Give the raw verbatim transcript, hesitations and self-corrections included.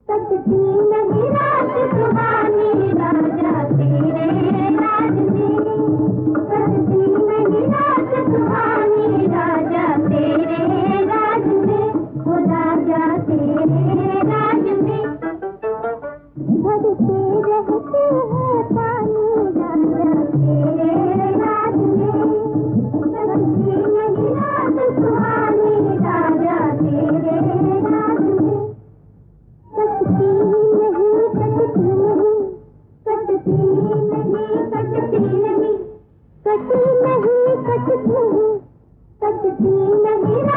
कटती नहीं रात सुहानी राजा तेरे राज में, कटती नहीं रात सुहानी राजा तेरे राज में, ओ राजा तेरे राज में। भरते रहते हैं पानी राजा तेरे राज में, कटती नहीं रात सुहानी राजा तेरे राज में। कटती नहीं कटती नहीं कटती नहीं कटती नहीं कटती नहीं कटती नहीं कटती नहीं।